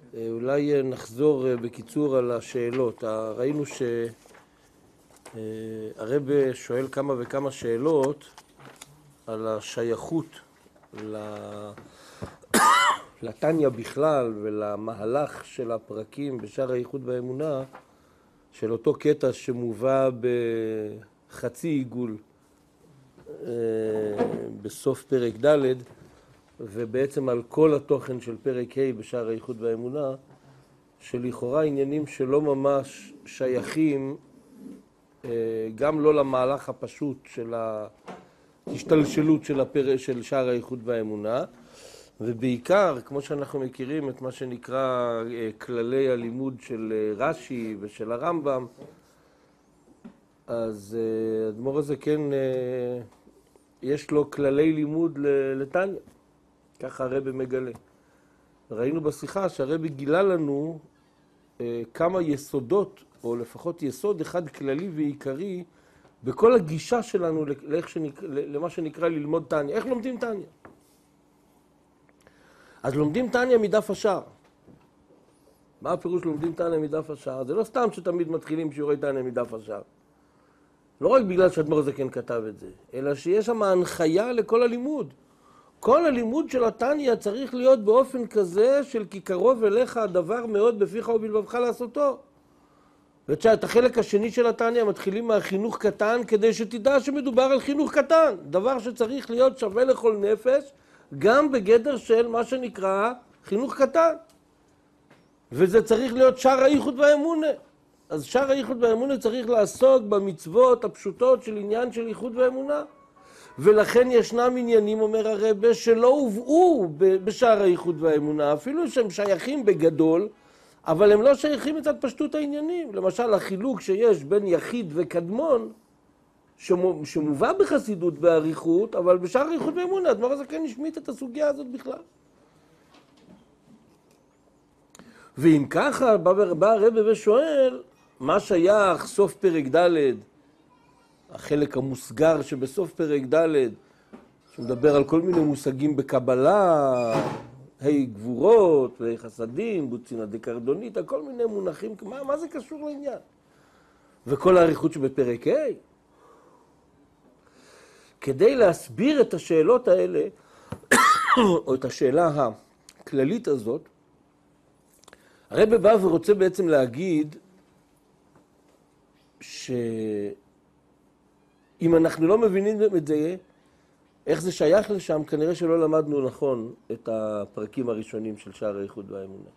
אולי נחזור בקיצור על השאלות. ראינו שהרב שואל כמה וכמה שאלות על השייכות לתניה בכלל ולמהלך של הפרקים בשער הייחוד והאמונה של אותו קטע שמובא בחצי עיגול בסוף פרק ד' ובעצם על כל התוכן של פרק ה' בשער הייחוד והאמונה, שלכאורה עניינים שלא ממש שייכים גם לא למהלך הפשוט של ההשתלשלות של שער הייחוד והאמונה, ובעיקר, כמו שאנחנו מכירים את מה שנקרא כללי הלימוד של רש"י ושל הרמב"ם, אז האדמו"ר הזה כן יש לו כללי לימוד לתניא. ככה הרב מגלה. ראינו בשיחה שהרב גילה לנו כמה יסודות, או לפחות יסוד אחד כללי ועיקרי, בכל הגישה שלנו למה שנקרא ללמוד תניא. איך לומדים תניא? אז לומדים תניא מדף השער. מה הפירוש לומדים תניא מדף השער? זה לא סתם שתמיד מתחילים שיעורי תניא מדף השער. לא רק בגלל שהאדמו"ר הזה כן כתב את זה, אלא שיש שם הנחיה לכל הלימוד. כל הלימוד של התניא צריך להיות באופן כזה של כי קרוב אליך הדבר מאוד בפיך ובלבבך לעשותו. ואת החלק השני של התניא מתחילים מהחינוך קטן כדי שתדע שמדובר על חינוך קטן. דבר שצריך להיות שווה לכל נפש, גם בגדר של מה שנקרא חינוך קטן. וזה צריך להיות שער הייחוד והאמונה. אז שער הייחוד והאמונה צריך לעסוק במצוות הפשוטות של עניין של ייחוד והאמונה. ולכן ישנם עניינים, אומר הרב, שלא הובאו בשער הייחוד והאמונה, אפילו שהם שייכים בגדול, אבל הם לא שייכים מצד פשטות העניינים. למשל, החילוק שיש בין יחיד וקדמון, שמובא בחסידות באריכות, אבל בשער הייחוד והאמונה, האדמו"ר הזה כן השמיט את הסוגיה הזאת בכלל. ואם ככה, בא הרב ושואל, מה שייך סוף פרק ד', החלק המוסגר שבסוף פרק ד', שמדבר על כל מיני מושגים בקבלה, גבורות, חסדים, בוצינה דקרדונית, כל מיני מונחים, מה זה קשור לעניין? וכל האריכות שבפרק ה'. כדי להסביר את השאלות האלה, או את השאלה הכללית הזאת, הרב בא ורוצה בעצם להגיד שאם אנחנו לא מבינים את זה, איך זה שייך לשם, כנראה שלא למדנו נכון את הפרקים הראשונים של שער הייחוד והאמונה.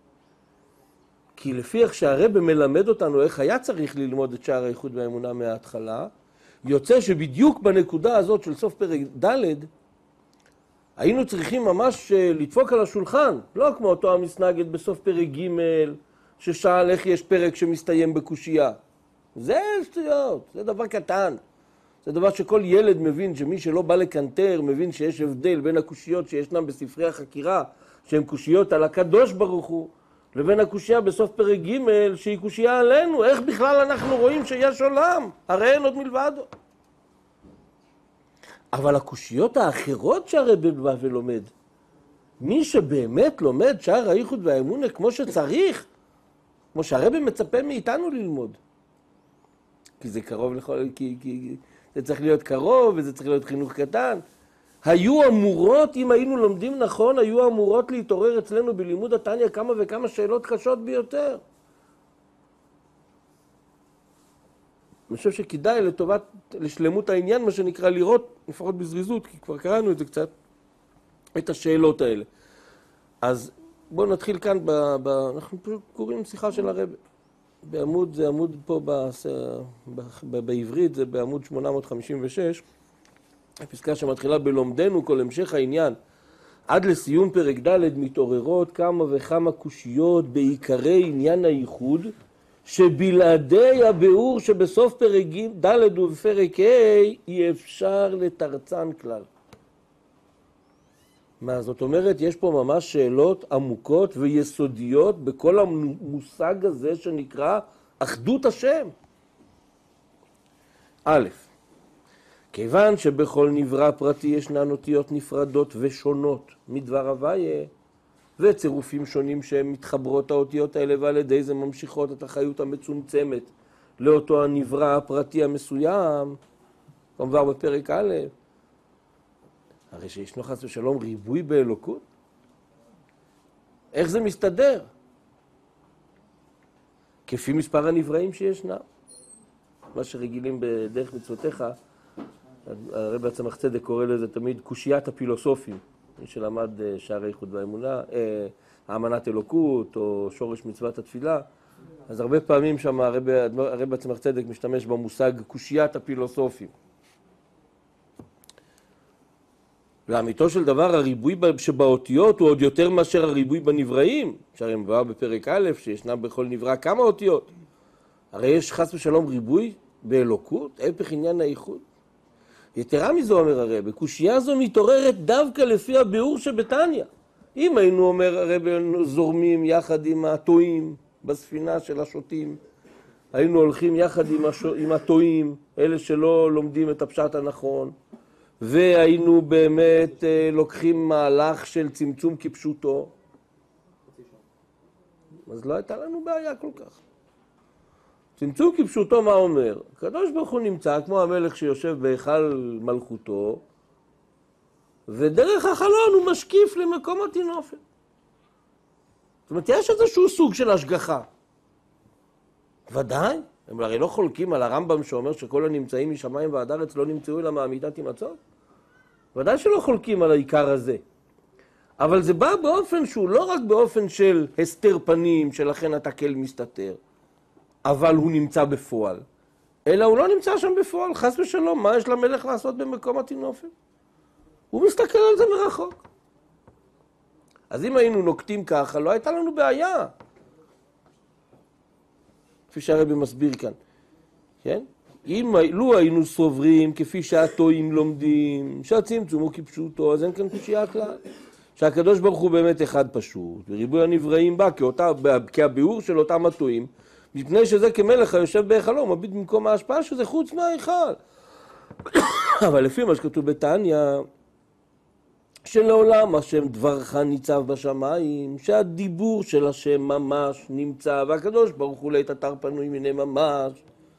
כי לפי איך שהרב מלמד אותנו איך היה צריך ללמוד את שער הייחוד והאמונה מההתחלה, יוצא שבדיוק בנקודה הזאת של סוף פרק ד' היינו צריכים ממש לדפוק על השולחן, לא כמו אותו המסנגד בסוף פרק ג' ששאל איך יש פרק שמסתיים בקושייה. זה שטויות, זה דבר קטן. זה דבר שכל ילד מבין, שמי שלא בא לקנטר מבין שיש הבדל בין הקושיות שישנם בספרי החקירה, שהן קושיות על הקדוש ברוך הוא, לבין הקושייה בסוף פרק ג' שהיא קושייה עלינו. איך בכלל אנחנו רואים שיש עולם? הרי אין עוד מלבדו. אבל הקושיות האחרות שהרב בא ולומד, מי שבאמת לומד שער הייחוד והאמונה כמו שצריך, כמו שהרב מצפה מאיתנו ללמוד, כי זה קרוב לכל, כי זה צריך להיות קרוב וזה צריך להיות חינוך קטן, היו אמורות, אם היינו לומדים נכון, היו אמורות להתעורר אצלנו בלימוד התניא כמה וכמה שאלות קשות ביותר. אני חושב שכדאי לשלמות העניין, מה שנקרא לראות, לפחות בזריזות, כי כבר קראנו את זה קצת, את השאלות האלה. אז בואו נתחיל כאן, אנחנו פשוט קוראים שיחה של הרב. בעמוד, זה עמוד פה בעברית, זה בעמוד 856, הפסקה שמתחילה בלומדנו כל המשך העניין. עד לסיום פרק ד' מתעוררות כמה וכמה קושיות בעיקרי עניין הייחוד, שבלעדי הביאור שבסוף פרק ד' ובפרק ה' אי אפשר לתרצן כלל. מה זאת אומרת? יש פה ממש שאלות עמוקות ויסודיות בכל המושג הזה שנקרא אחדות השם. א', כיוון שבכל נברא פרטי ישנן אותיות נפרדות ושונות מדבר הוויה, וצירופים שונים שהם מתחברות האותיות האלה, ועל ידי זה ממשיכות את החיות המצומצמת לאותו הנברא הפרטי המסוים, כמובן בפרק א', הרי שישנו חס ושלום ריבוי באלוקות. איך זה מסתדר? כפי מספר הנבראים שישנם. מה שרגילים בדרך מצוותיך, הרב הצמח צדק קורא לזה תמיד קושיית הפילוסופים, מי שלמד שערי ייחוד והאמונה, האמנת אלוקות או שורש מצוות התפילה, אז הרבה פעמים שם הרב הצמח צדק משתמש במושג קושיית הפילוסופים. לאמיתו של דבר הריבוי שבאותיות הוא עוד יותר מאשר הריבוי בנבראים, שהרי מבואר בפרק א' שישנם בכל נברא כמה אותיות. הרי יש חס ושלום ריבוי באלוקות, הפך עניין הייחוד. יתרה מזו אומר הרב, קושייה זו מתעוררת דווקא לפי הביאור שבתניא. אם היינו אומר הרב זורמים יחד עם הטועים בספינה של השוטים, היינו הולכים יחד עם הטועים, אלה שלא לומדים את הפשט הנכון, והיינו באמת לוקחים מהלך של צמצום כפשוטו, אז לא הייתה לנו בעיה כל כך. צמצום כפשוטו מה אומר? הקדוש ברוך הוא נמצא כמו המלך שיושב בהיכל מלכותו, ודרך החלון הוא משקיף למקום הטינופת. זאת אומרת, יש איזשהו סוג של השגחה. ודאי, הם הרי לא חולקים על הרמב"ם שאומר שכל הנמצאים משמיים ועד ארץ לא נמצאו אלא מעמידת הימצאות. ודאי שלא חולקים על העיקר הזה. אבל זה בא באופן שהוא לא רק באופן של הסתר פנים, שלכן אתה כל מסתתר, אבל הוא נמצא בפועל. אלא הוא לא נמצא שם בפועל, חס ושלום, מה יש למלך לעשות במקום הטינופת? הוא מסתכל על זה מרחוק. אז אם היינו נוקטים ככה, לא הייתה לנו בעיה. כפי שהרבי מסביר כאן, כן? לו היינו סוברים כפי שהטועים לומדים, שהצמצום הוא כפשוטו, אז אין כאן קושייה כלל. שהקדוש ברוך הוא באמת אחד פשוט, וריבוי הנבראים בא כהביאור של אותם הטועים, מפני שזה כמלך היושב בהיכלו, מביט במקום ההשפעה שזה חוץ מההיכל. אבל לפי מה שכתוב בתניא, שלעולם השם דברך ניצב בשמיים, שהדיבור של השם ממש נמצא, והקדוש ברוך הוא לעת אתר פנוי מיני ממש.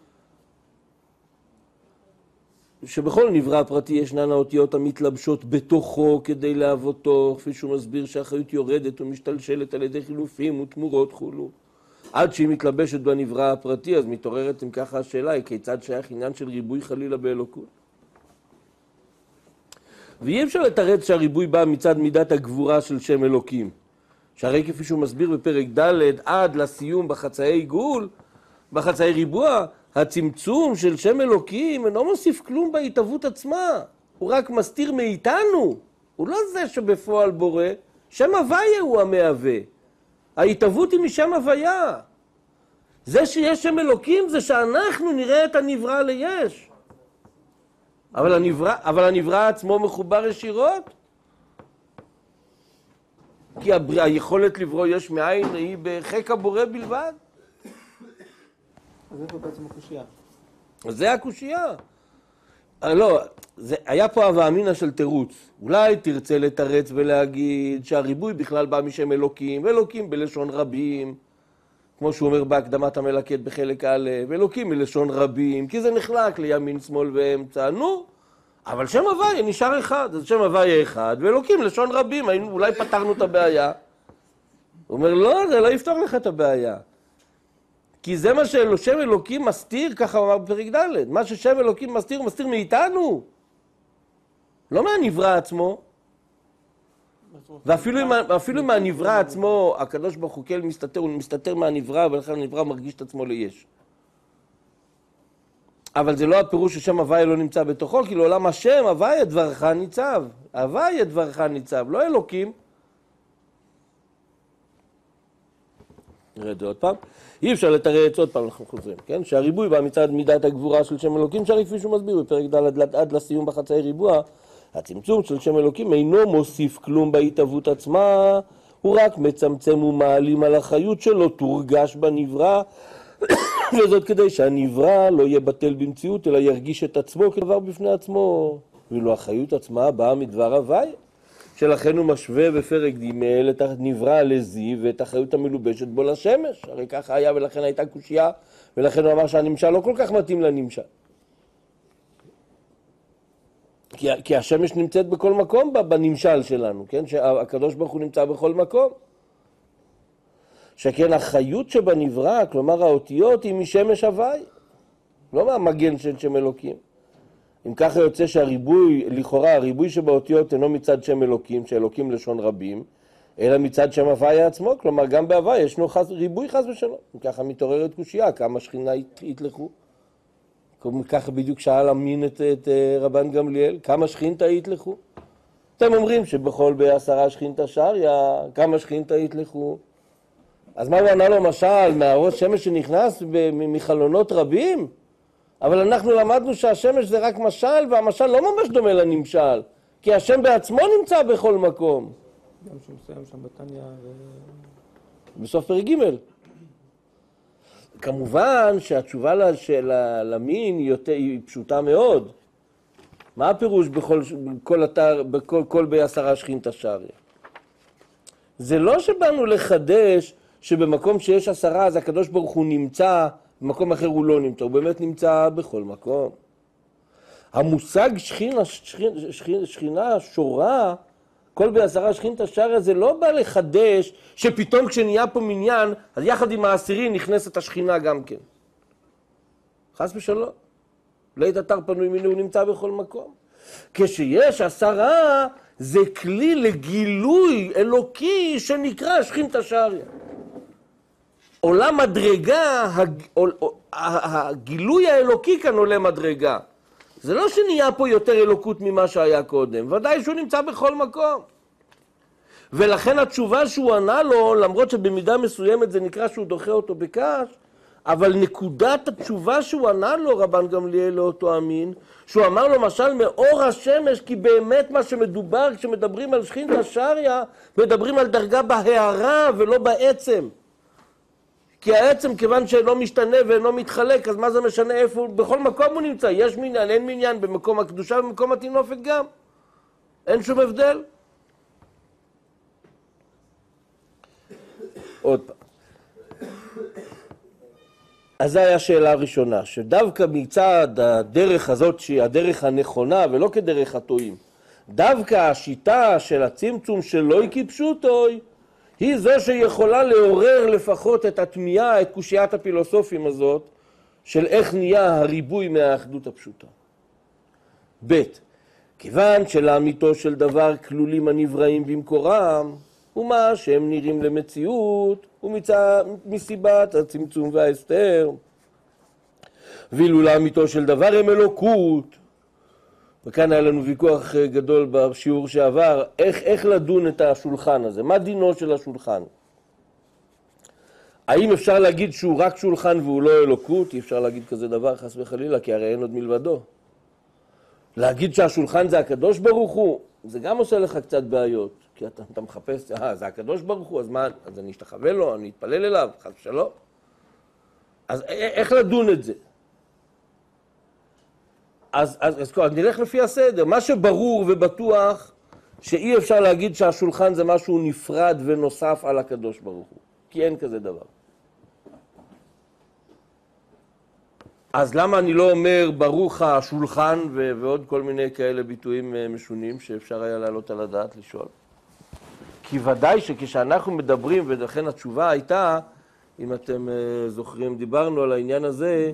שבכל נברא פרטי ישנן האותיות המתלבשות בתוכו כדי להוותו, כפי שהוא מסביר שהחיות יורדת ומשתלשלת על ידי חילופים ותמורות חולו. עד שהיא מתלבשת בנברא הפרטי, אז מתעוררת אם ככה השאלה היא כיצד שייך עניין של ריבוי חלילה באלוקות. ואי אפשר לתרץ שהריבוי בא מצד מידת הגבורה של שם אלוקים. שהרי כפי שהוא מסביר בפרק ד' עד לסיום בחצאי גאול, בחצאי ריבוע, הצמצום של שם אלוקים אינו מוסיף כלום בהתהוות עצמה. הוא רק מסתיר מאיתנו. הוא לא זה שבפועל בורא, שם הוויה הוא המהווה. ההתהוות היא משם הוויה. זה שיש שם אלוקים זה שאנחנו נראה את הנברא ליש. אבל הנברא עצמו מחובר ישירות. כי היכולת לברוא יש מאין היא בחק הבורא בלבד. אז איפה בעצם הקושייה? זה הקושייה. לא, היה פה הווה אמינא של תירוץ. אולי תרצה לתרץ ולהגיד שהריבוי בכלל בא משם אלוקים, ואלוקים בלשון רבים, כמו שהוא אומר בהקדמת המלקט בחלק א', ואלוקים מלשון רבים, כי זה נחלק לימין, שמאל ואמצע. נו, אבל שם הוויה נשאר אחד, אז שם הוויה אחד, ואלוקים לשון רבים, אולי פתרנו את הבעיה. הוא אומר, לא, זה לא יפתור לך את הבעיה. כי זה מה ששם אלוקים מסתיר, ככה הוא אמר בפרק ד', מה ששם אלוקים מסתיר, הוא מסתיר מאיתנו. לא מהנברא עצמו. ואפילו מהנברא עצמו, הקדוש ברוך הוא כן מסתתר, הוא מסתתר מהנברא, ולכן הנברא מרגיש את עצמו ליש. אבל זה לא הפירוש ששם הוויה לא נמצא בתוכו, כי לעולם השם, הוויה דברך ניצב. הוויה דברך ניצב, לא אלוקים. נראה את זה עוד פעם. אי אפשר לתרץ עוד פעם, אנחנו חוזרים, כן? שהריבוי בא מצד מידת הגבורה של שם אלוקים, שהרי כפי שהוא מסביר בפרק ד' עד לסיום בחצאי ריבוע, הצמצום של שם אלוקים אינו מוסיף כלום בהתהוות עצמה, הוא רק מצמצם ומעלים על החיות שלו, תורגש בנברא, וזאת כדי שהנברא לא יהיה בטל במציאות, אלא ירגיש את עצמו כדבר בפני עצמו. ואילו החיות עצמה באה מדבר הוויה, שלכן הוא משווה בפרק ג' את הנברא לזיו ואת החיות המלובשת בו לשמש. הרי ככה היה ולכן הייתה קושייה, ולכן הוא אמר שהנמשל לא כל כך מתאים לנמשל. כי השמש נמצאת בכל מקום בנמשל שלנו, כן? שהקדוש ברוך הוא נמצא בכל מקום. שכן החיות שבנברא, כלומר האותיות, היא משמש הוואי, לא מהמגן של שם אלוקים. אם ככה יוצא שהריבוי, לכאורה הריבוי שבאותיות אינו מצד שם אלוקים, שאלוקים לשון רבים, אלא מצד שם הוואי עצמו, כלומר גם בהוואי ישנו ריבוי חס ושלום. אם ככה מתעוררת קושייה, כמה שכינה יתלכו. ככה בדיוק שאל אמין את רבן גמליאל, כמה שכינתה יתלכו? אתם אומרים שבכל ב10 שכינתה שריה, כמה שכינתה יתלכו? אז מה הוא ענה לו משל, מהראש שמש שנכנס מחלונות רבים? אבל אנחנו למדנו שהשמש זה רק משל, והמשל לא ממש דומה לנמשל, כי השם בעצמו נמצא בכל מקום. גם שמסוים שם בתניא בסוף פרק ג'. כמובן שהתשובה למין היא פשוטה מאוד. מה הפירוש בכל ב10 שכינתה שריה? זה לא שבאנו לחדש שבמקום שיש 10 אז הקדוש ברוך הוא נמצא, במקום אחר הוא לא נמצא, הוא באמת נמצא בכל מקום. המושג שכינה שורה, כל ב10 שכינתה שריה, זה לא בא לחדש שפתאום כשנהיה פה מניין, אז יחד עם העשירי נכנסת השכינה גם כן. חס ושלום. לית אתר פנוי מיני, הוא נמצא בכל מקום. כשיש 10, זה כלי לגילוי אלוקי שנקרא שכינתה שריה. עולה מדרגה, הגילוי האלוקי כאן עולה מדרגה. זה לא שנהיה פה יותר אלוקות ממה שהיה קודם, ודאי שהוא נמצא בכל מקום. ולכן התשובה שהוא ענה לו, למרות שבמידה מסוימת זה נקרא שהוא דוחה אותו בקש, אבל נקודת התשובה שהוא ענה לו, רבן גמליאל לאותו אמין, שהוא אמר לו משל מאור השמש, כי באמת מה שמדובר כשמדברים על שכינתה שריה, מדברים על דרגה בהערה ולא בעצם. כי העצם כיוון שאינו משתנה ואינו מתחלק, אז מה זה משנה איפה? בכל מקום הוא נמצא. יש מניין, אין מניין, במקום הקדושה ובמקום התינופת גם. אין שום הבדל. עוד פעם. אז זו הייתה השאלה הראשונה, שדווקא מצד הדרך הזאת, שהיא הדרך הנכונה ולא כדרך הטועים, דווקא השיטה של הצמצום שלא יקפשוטוי, היא זו שיכולה לעורר לפחות את התמיהה, את קושיית הפילוסופים הזאת, של איך נהיה הריבוי מהאחדות הפשוטה. ב' כיוון שלאמיתו של דבר כלולים הנבראים במקורם, ומה שהם נראים למציאות, ומסיבת הצמצום וההסתר. ואילו לאמיתו של דבר הם אלוקות, וכאן היה לנו ויכוח גדול בשיעור שעבר, איך לדון את השולחן הזה, מה דינו של השולחן? האם אפשר להגיד שהוא רק שולחן והוא לא אלוקות? אי אפשר להגיד כזה דבר חס וחלילה, כי הרי אין עוד מלבדו. להגיד שהשולחן זה הקדוש ברוך הוא, זה גם עושה לך קצת בעיות, כי אתה מחפש, זה הקדוש ברוך הוא, אז מה, אז אני אשתחווה לו, אני אתפלל אליו, חס ושלום. אז איך לדון את זה? אז נלך לפי הסדר. מה שברור ובטוח, שאי אפשר להגיד שהשולחן זה משהו נפרד ונוסף על הקדוש ברוך הוא, כי אין כזה דבר. אז למה אני לא אומר ברוך השולחן ועוד כל מיני כאלה ביטויים משונים שאפשר היה לעלות על הדעת לשאול? כי ודאי שכשאנחנו מדברים, ולכן התשובה הייתה, אם אתם זוכרים, דיברנו על העניין הזה,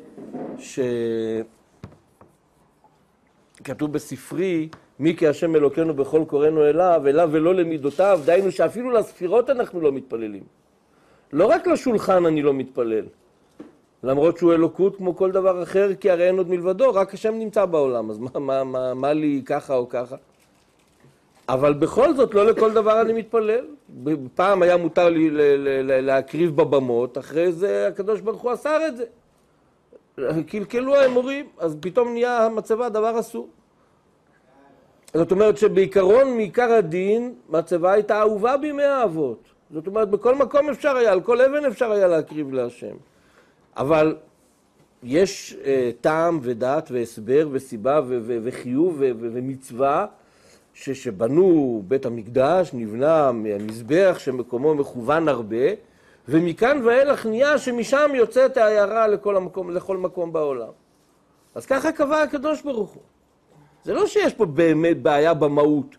שכתוב בספרי, מי כי השם אלוקינו בכל קוראנו אליו ולא למידותיו, דהיינו שאפילו לספירות אנחנו לא מתפללים. לא רק לשולחן אני לא מתפלל. למרות שהוא אלוקות כמו כל דבר אחר, כי הרי אין עוד מלבדו, רק השם נמצא בעולם, אז מה לי ככה או ככה? אבל בכל זאת, לא לכל דבר אני מתפלל. פעם היה מותר לי להקריב בבמות, אחרי זה הקדוש ברוך הוא אסר את זה. קלקלו האמורים, אז פתאום נהיה המצבה דבר אסור. זאת אומרת שבעיקרון, מעיקר הדין, מצבה הייתה אהובה בימי האבות. זאת אומרת, בכל מקום אפשר היה, על כל אבן אפשר היה להקריב להשם. אבל יש טעם ודעת והסבר וסיבה וחיוב ומצווה שבנו בית המקדש, נבנה המזבח שמקומו מכוון הרבה, ומכאן ואילך נהיה שמשם יוצאת העיירה לכל מקום בעולם. אז ככה קבע הקדוש ברוך הוא. זה לא שיש פה באמת בעיה במהות.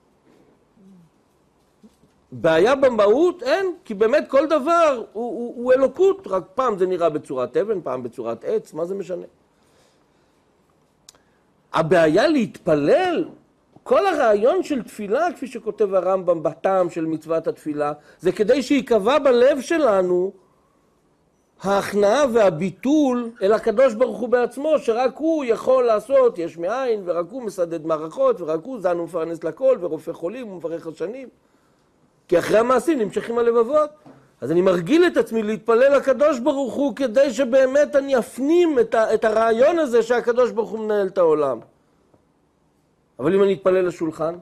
בעיה במהות אין, כי באמת כל דבר הוא אלוקות, רק פעם זה נראה בצורת אבן, פעם בצורת עץ, מה זה משנה? הבעיה להתפלל, כל הרעיון של תפילה, כפי שכותב הרמב"ם בטעם של מצוות התפילה, זה כדי שיקבע בלב שלנו ההכנעה והביטול אל הקדוש ברוך הוא בעצמו, שרק הוא יכול לעשות יש מאין, ורק הוא מסדד מערכות, ורק הוא זן ומפרנס לכל, ורופא חולים ומברך השנים. כי אחרי המעשים נמשכים הלבבות. אז אני מרגיל את עצמי להתפלל לקדוש ברוך הוא, כדי שבאמת אני אפנים את הרעיון הזה שהקדוש ברוך הוא מנהל את העולם. אבל אם אני אתפלל לשולחן,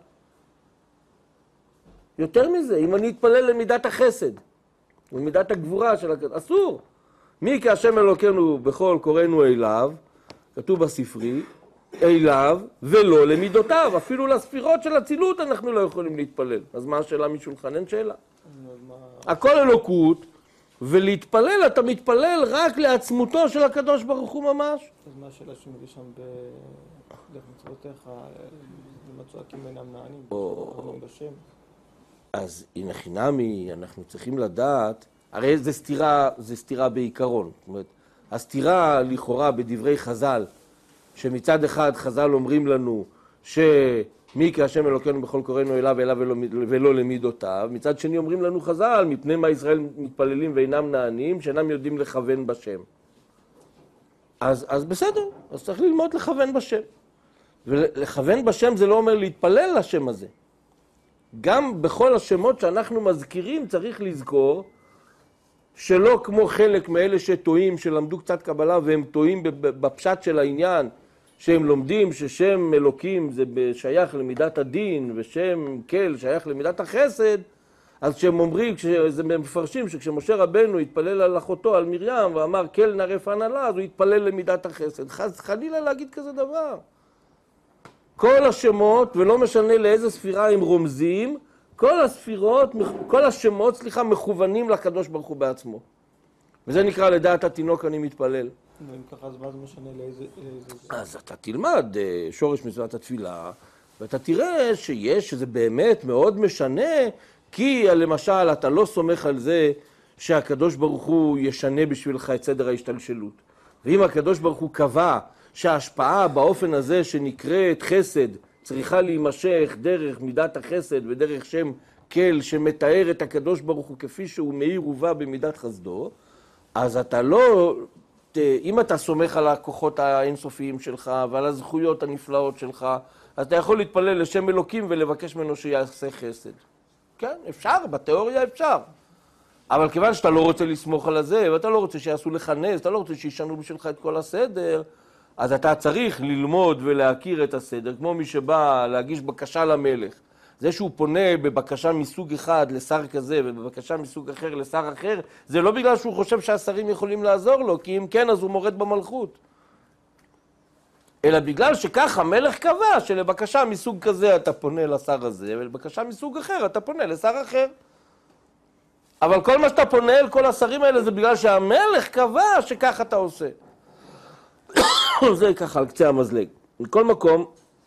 יותר מזה, אם אני אתפלל למידת החסד, למידת הגבורה של הקדוש, אסור. מי כהשם אלוקינו בכל קוראנו אליו, כתוב בספרי, אליו ולא למידותיו, אפילו לספירות של הצילות אנחנו לא יכולים להתפלל. אז מה השאלה משולחן? אין שאלה. הכל אלוקות, ולהתפלל, אתה מתפלל רק לעצמותו של הקדוש ברוך הוא ממש. אז מה השאלה שמביא שם בדרך מצוותיך, למה צועקים אינם נענים, בשם? אז הנה חינמי, אנחנו צריכים לדעת, הרי זה סתירה בעיקרון. זאת אומרת, הסתירה לכאורה בדברי חז"ל, שמצד אחד חז"ל אומרים לנו שמי כהשם אלוקינו בכל קוראנו אליו ולא למידותיו, מצד שני אומרים לנו חז"ל, מפני מה ישראל מתפללים ואינם נענים, שאינם יודעים לכוון בשם. אז בסדר, אז צריך ללמוד לכוון בשם. ולכוון בשם זה לא אומר להתפלל לשם הזה. גם בכל השמות שאנחנו מזכירים צריך לזכור שלא כמו חלק מאלה שטועים, שלמדו קצת קבלה והם טועים בפשט של העניין, שהם לומדים ששם אלוקים זה שייך למידת הדין ושם כל שייך למידת החסד, אז כשהם אומרים, כשזה מפרשים שכשמשה רבנו התפלל על אחותו, על מרים, ואמר כל נרף הנעלה, אז הוא התפלל למידת החסד. חלילה להגיד כזה דבר. כל השמות, ולא משנה לאיזה ספירה הם רומזים, כל השמות, מכוונים לקדוש ברוך הוא בעצמו. וזה נקרא לדעת התינוק אני מתפלל. ואם ככה, אז מה זה משנה לאיזה... אז אתה תלמד שורש מצוות התפילה, ואתה תראה שזה באמת מאוד משנה, כי למשל אתה לא סומך על זה שהקדוש ברוך הוא ישנה בשבילך את סדר ההשתלשלות. ואם הקדוש ברוך הוא קבע שההשפעה באופן הזה שנקראת חסד צריכה להימשך דרך מידת החסד ודרך שם כל שמתאר את הקדוש ברוך הוא כפי שהוא מאיר ובא במידת חסדו, אז אתה לא, אם אתה סומך על הכוחות האינסופיים שלך ועל הזכויות הנפלאות שלך, אז אתה יכול להתפלל לשם אלוקים ולבקש ממנו שיעשה חסד. כן, אפשר, בתיאוריה אפשר. אבל כיוון שאתה לא רוצה לסמוך על זה, ואתה לא רוצה שיעשו לך נס, אתה לא רוצה שישנו בשבילך את כל הסדר, אז אתה צריך ללמוד ולהכיר את הסדר, כמו מי שבא להגיש בקשה למלך. זה שהוא פונה בבקשה מסוג אחד לשר כזה ובבקשה מסוג אחר לשר אחר, זה לא בגלל שהוא חושב שהשרים יכולים לעזור לו, כי אם כן אז הוא מורד במלכות. אלא בגלל שכך המלך קבע שלבקשה מסוג כזה אתה פונה לשר הזה, ולבקשה מסוג אחר אתה פונה לשר אחר. אבל כל מה שאתה פונה אל כל השרים האלה זה בגלל שהמלך קבע שכך אתה עושה. זה ככה על קצה המזלג. מכל מקום,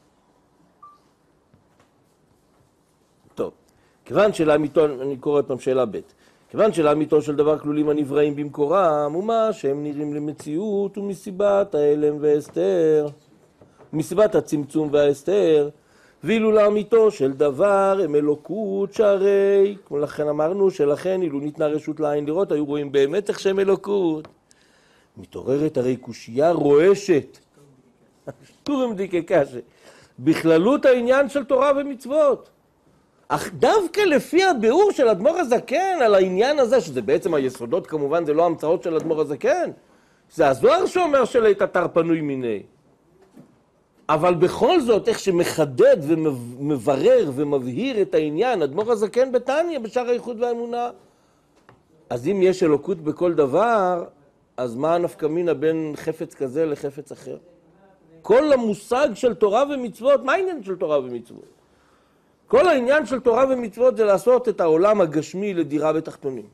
טוב, כיוון שלאמיתו, אני קורא פעם שאלה ב', כיוון שלאמיתו של דבר כלולים הנבראים במקורם, ומה שהם נראים למציאות ומסיבת ההלם והסתר, ומסיבת הצמצום וההסתר, ואילו לאמיתו של דבר הם אלוקות שהרי, כמו לכן אמרנו שלכן אילו ניתנה רשות לעין לראות, היו רואים באמת איך שהם אלוקות. מתעוררת הרי קושייה רועשת, שטורם דיקה קשה, בכללות העניין של תורה ומצוות. אך דווקא לפי הביאור של אדמו"ר הזקן על העניין הזה, שזה בעצם היסודות כמובן, זה לא המצאות של אדמו"ר הזקן, זה הזוהר שאומר שלית אתר פנוי מיני. אבל בכל זאת, איך שמחדד ומברר ומבהיר את העניין, אדמו"ר הזקן בתניא, בשער האיחוד והאמונה. אז אם יש אלוקות בכל דבר, אז מה הנפקא מינה בין חפץ כזה לחפץ אחר? כל המושג של תורה ומצוות, מה העניין של תורה ומצוות? כל העניין של תורה ומצוות זה לעשות את העולם הגשמי לדירה בתחתונים.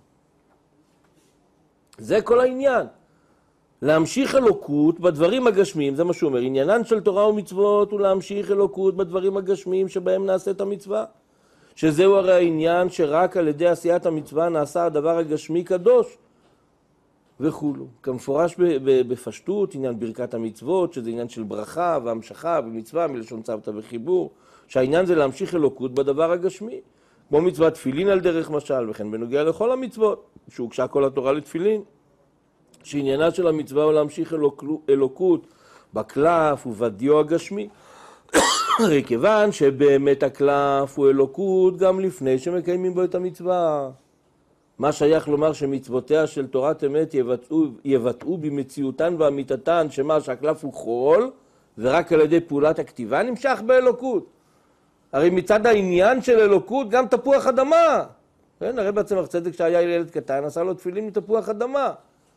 זה כל העניין. להמשיך אלוקות בדברים הגשמיים, זה מה שהוא אומר, עניינן של תורה ומצוות הוא להמשיך אלוקות בדברים הגשמיים שבהם נעשית המצווה. שזהו הרי העניין שרק על ידי עשיית המצווה נעשה הדבר הגשמי קדוש וכולו. כמפורש בפשטות, עניין ברכת המצוות, שזה עניין של ברכה והמשכה במצווה מלשון צוותא וחיבור, שהעניין זה להמשיך אלוקות בדבר הגשמי. כמו מצוות תפילין על דרך משל, וכן בנוגע לכל המצוות, שהוגשה כל התורה לתפילין. שעניינה של המצווה הוא להמשיך אלוקות בקלף ובדיו הגשמי. הרי כיוון שבאמת הקלף הוא אלוקות גם לפני שמקיימים בו את המצווה. מה שייך לומר שמצוותיה של תורת אמת יבטאו במציאותן ואמיתתן, שמה שהקלף הוא חול, ורק על ידי פעולת הכתיבה נמשך באלוקות. הרי מצד העניין של אלוקות גם תפוח אדמה. כן, הרי בעצם צדק שהיה ילד קטן עשה לו תפילין מתפוח אדמה.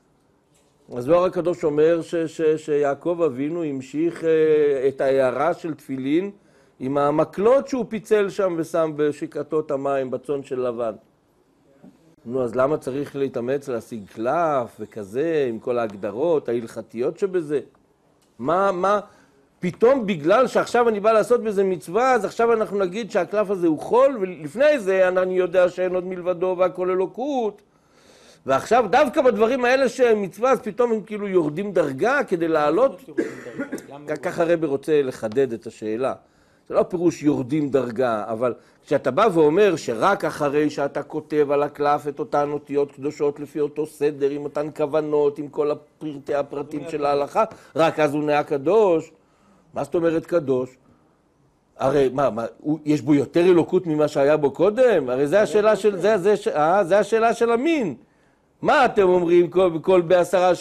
אז זוהר הקדוש אומר שיעקב אבינו המשיך את ההערה של תפילין עם המקלות שהוא פיצל שם ושם בשקעתות המים בצאן של לבן. נו, אז למה צריך להתאמץ להשיג קלף וכזה עם כל ההגדרות ההלכתיות שבזה? מה? פתאום בגלל שעכשיו אני בא לעשות בזה מצווה, אז עכשיו אנחנו נגיד שהקלף הזה הוא חול, ולפני זה אני יודע שאין עוד מלבדו והכל אלוקות. ועכשיו דווקא בדברים האלה שהם מצווה, אז פתאום הם כאילו יורדים דרגה כדי לעלות. ככה הרב רוצה לחדד את השאלה. זה לא פירוש יורדים דרגה, אבל כשאתה בא ואומר שרק אחרי שאתה כותב על הקלף את אותן אותיות קדושות לפי אותו סדר, עם אותן כוונות, עם כל הפרטי הפרטים של ההלכה, רק אז הוא נהיה קדוש. מה זאת אומרת קדוש? הרי יש בו יותר אלוקות ממה שהיה בו קודם? הרי זה השאלה של, זה השאלה של המין. מה אתם אומרים כל בעשרה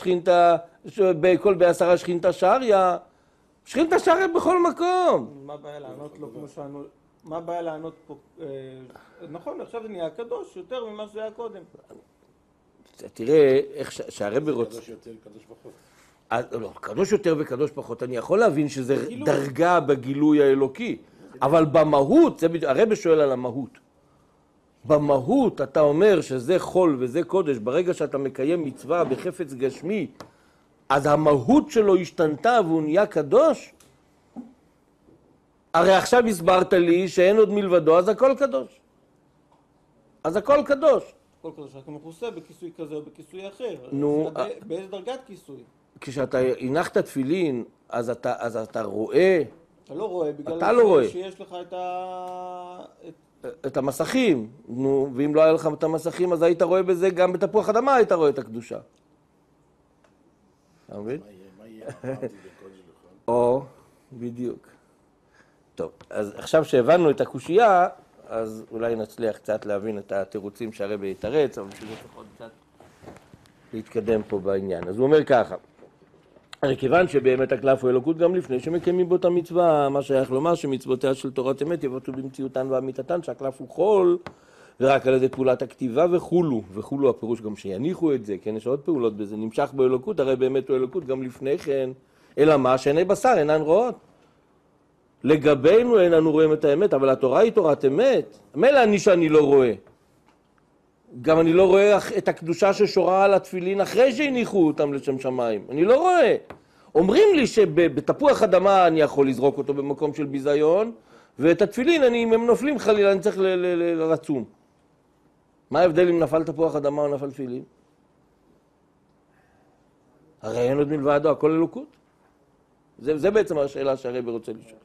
שכינתה שריה? שכינתה שריה בכל מקום. מה הבעיה לענות לו כמו שענו? מה הבעיה לענות פה? נכון, עכשיו זה נהיה קדוש יותר ממה שזה היה קודם. תראה איך שהרב רוצה... קדוש יותר, קדוש פחות. לא, קדוש יותר וקדוש פחות. אני יכול להבין שזה דרגה בגילוי האלוקי. אבל במהות, הרב שואל על המהות. במהות אתה אומר שזה חול וזה קודש, ברגע שאתה מקיים מצווה בחפץ גשמי, אז המהות שלו השתנתה והוא נהיה קדוש? הרי עכשיו הסברת לי שאין עוד מלבדו, אז הכל קדוש. אז הכל קדוש. הכל קדוש, רק מכוסה בכיסוי כזה או בכיסוי אחר. נו, באיזה דרגת כיסוי? כשאתה הנחת תפילין, אז אתה רואה... אתה לא רואה, בגלל אתה לא רואה. שיש לך את המסכים. נו, ואם לא היה לך את המסכים, אז היית רואה בזה, גם בתפוח אדמה היית רואה את הקדושה. אתה מבין? מה יהיה? אמרתי בקודש בכל. או, בדיוק. טוב, אז עכשיו שהבנו את הקושייה, אז אולי נצליח קצת להבין את התירוצים שהרבי יתרץ, אבל בשביל זה צריך עוד קצת להתקדם פה בעניין. אז הוא אומר ככה, הרי כיוון שבאמת הקלף הוא אלוקות גם לפני שמקיימים בו את המצווה, מה שייך לומר שמצוותיה של תורת אמת יבטאו במציאותן ואמיתתן, שהקלף הוא חול, ורק על ידי פעולת הכתיבה וכולו. וכולו הפירוש גם שיניחו את זה, כן, יש עוד פעולות בזה, נמשך באלוקות, הרי באמת הוא אלוקות גם לפני כן, אלא מה? שעיני בשר אינן רואות. לגבינו איננו רואים את האמת, אבל התורה היא תורת אמת. מילא אני שאני לא רואה. גם אני לא רואה את הקדושה ששורה על התפילין אחרי שהניחו אותם לשם שמיים. אני לא רואה. אומרים לי שבתפוח אדמה אני יכול לזרוק אותו במקום של ביזיון, ואת התפילין, אם הם נופלים חלילה, אני צריך לרצום. מה ההבדל אם נפל תפוח אדמה או נפל תפילין? הרי אין עוד מלבדו, הכל אלוקות. זה בעצם השאלה שהרבי רוצה לשאול.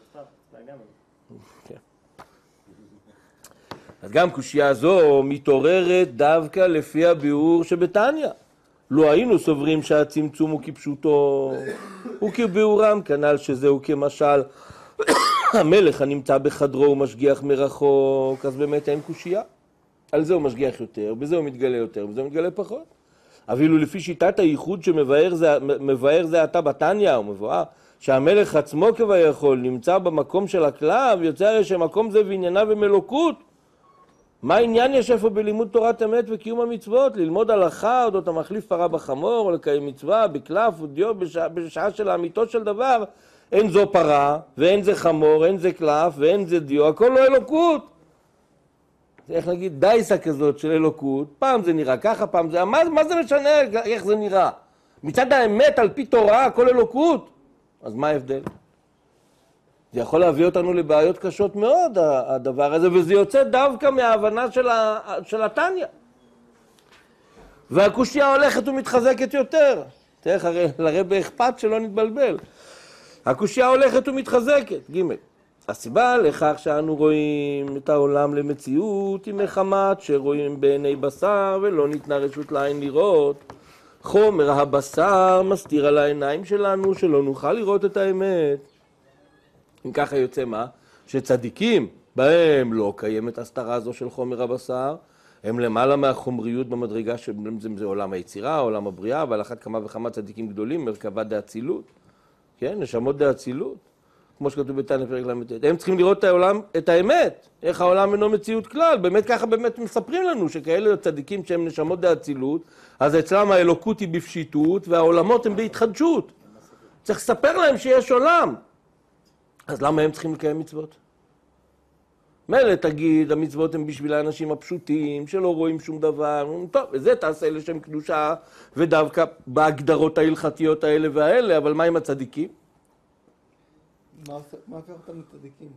אז גם קושייה זו מתעוררת דווקא לפי הביאור שבתניא. לא היינו סוברים שהצמצום הוא כפשוטו, הוא כביאורם, כנ"ל שזהו כמשל המלך הנמצא בחדרו ומשגיח מרחוק, אז באמת אין קושייה. על זה הוא משגיח יותר, בזה הוא מתגלה יותר, בזה הוא מתגלה פחות. אפילו לפי שיטת הייחוד שמבאר זה עתה בתניא, הוא מבואר שהמלך עצמו כביכול נמצא במקום של הכלב, יוצא הרי שמקום זה וענייניו הם אלוקות. מה העניין יש איפה בלימוד תורת אמת וקיום המצוות? ללמוד הלכה, אודות המחליף פרה בחמור, או לקיים מצווה, בקלף ודיו, בשעה של האמיתות של דבר, אין זו פרה, ואין זה חמור, אין זה קלף, ואין זה דיו, הכל לא אלוקות. זה איך נגיד דייסה כזאת של אלוקות, פעם זה נראה ככה, פעם זה... מה זה משנה איך זה נראה? מצד האמת, על פי תורה, הכל אלוקות. אז מה ההבדל? זה יכול להביא אותנו לבעיות קשות מאוד, הדבר הזה, וזה יוצא דווקא מההבנה של התניא. והקושיה הולכת ומתחזקת יותר. תראה, לרבי אכפת שלא נתבלבל. הקושיה הולכת ומתחזקת. ג' הסיבה לכך שאנו רואים את העולם למציאות היא מחמת שרואים בעיני בשר ולא ניתנה רשות לעין לראות. חומר הבשר מסתיר על העיניים שלנו שלא נוכל לראות את האמת. אם ככה יוצא מה? שצדיקים בהם לא קיימת הסתרה הזו של חומר הבשר, הם למעלה מהחומריות במדרגה שזה עולם היצירה, עולם הבריאה, אבל אחת כמה וכמה צדיקים גדולים, מרכבה דאצילות, כן? נשמות דאצילות, כמו שכתוב בתניא פרק ל"ט. הם צריכים לראות את העולם, את האמת, איך העולם אינו מציאות כלל. באמת ככה באמת מספרים לנו שכאלה צדיקים שהם נשמות דאצילות, אז אצלם האלוקות היא בפשיטות והעולמות הם בהתחדשות. צריך לספר להם שיש עולם. אז למה הם צריכים לקיים מצוות? מילא תגיד, המצוות הן בשביל האנשים הפשוטים, שלא רואים שום דבר, טוב, וזה תעשה לשם קדושה, ודווקא בהגדרות ההלכתיות האלה והאלה, אבל מה עם הצדיקים? מה קראת מצדיקים?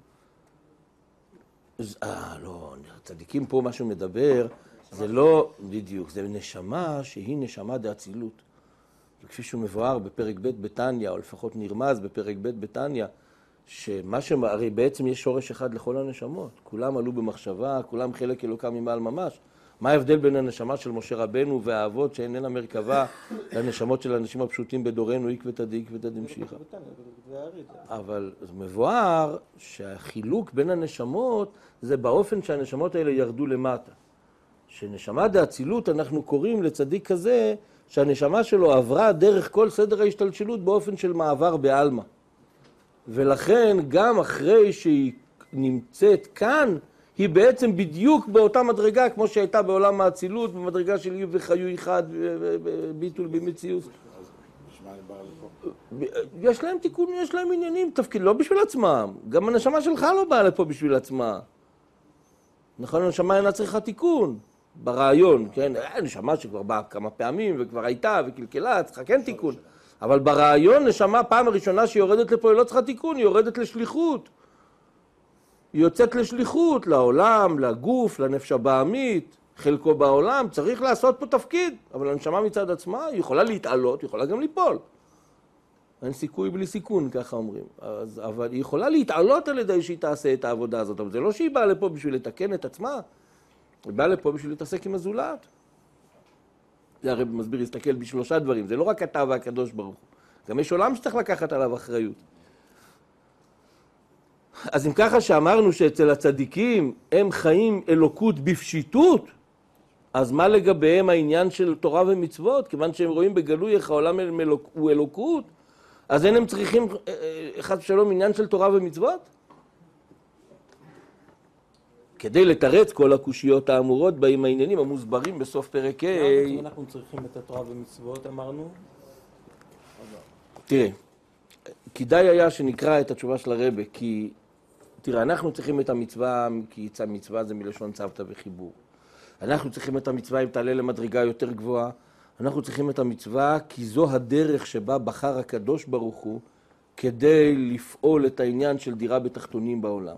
לא, הצדיקים פה מה שהוא מדבר, זה לא בדיוק, זה נשמה שהיא נשמה דאצילות. וכפי שהוא מבואר בפרק ב' בתניא, או לפחות נרמז בפרק ב' בתניא, הרי בעצם יש שורש אחד לכל הנשמות, כולם עלו במחשבה, כולם חלק אלוקם ממעל ממש. מה ההבדל בין הנשמה של משה רבנו והאבות שאיננה מרכבה לנשמות של האנשים הפשוטים בדורנו, עקבתא דעקבתא דמשיחא? אבל זה מבואר שהחילוק בין הנשמות זה באופן שהנשמות האלה ירדו למטה. שנשמה דאצילות אנחנו קוראים לצדיק כזה שהנשמה שלו עברה דרך כל סדר ההשתלשלות באופן של מעבר בעלמא. ולכן גם אחרי שהיא נמצאת כאן, היא בעצם בדיוק באותה מדרגה כמו שהייתה בעולם האצילות, במדרגה של יהיו וחיו אחד ביטול במציאות. יש להם תיקון, יש להם עניינים, תפקיד, לא בשביל עצמם. גם הנשמה שלך לא באה לפה בשביל עצמה. נכון, הנשמה אינה צריכה תיקון ברעיון, כן? נשמה שכבר באה כמה פעמים וכבר הייתה וקלקלה, צריכה כן תיקון. אבל ברעיון נשמה פעם הראשונה שהיא יורדת לפה היא לא צריכה תיקון, היא יורדת לשליחות. היא יוצאת לשליחות, לעולם, לגוף, לנפש הבעמית, חלקו בעולם, צריך לעשות פה תפקיד. אבל הנשמה מצד עצמה היא יכולה להתעלות, היא יכולה גם ליפול. אין סיכוי בלי סיכון, ככה אומרים. אבל היא יכולה להתעלות על ידי שהיא תעשה את העבודה הזאת. אבל זה לא שהיא באה לפה בשביל לתקן את עצמה, היא באה לפה בשביל להתעסק עם הזולת. זה הרב מסביר, להסתכל בשלושה דברים. זה לא רק אתה והקדוש ברוך הוא. גם יש עולם שצריך לקחת עליו אחריות. אז אם ככה שאמרנו שאצל הצדיקים הם חיים אלוקות בפשיטות, אז מה לגביהם העניין של תורה ומצוות? כיוון שהם רואים בגלוי איך העולם הוא אלוקות, אז אין הם צריכים חס ושלום עניין של תורה ומצוות? כדי לתרץ כל הקושיות האמורות באים העניינים המוסברים בסוף פרק ה'. אנחנו צריכים את התורה ומצוות, אמרנו? תראה, כדאי היה שנקרא את התשובה של הרבי, כי תראה, אנחנו צריכים את המצווה, כי מצווה זה מלשון צוותא וחיבור. אנחנו צריכים את המצווה אם תעלה למדרגה יותר גבוהה. אנחנו צריכים את המצווה כי זו הדרך שבה בחר הקדוש ברוך הוא כדי לפעול את העניין של דירה בתחתונים בעולם.